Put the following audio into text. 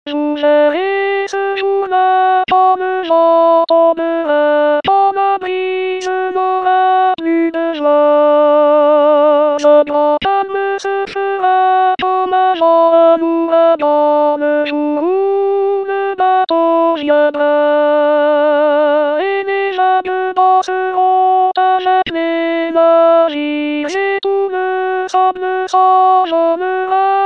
succeis una bonne journée, bon appétit n'aura plus de joie. Je dois calmer ce fera comme avant nous dans le jour où le bateau viendra. Et déjà dedans seront avec l'énergie et tout le sable s'envolera.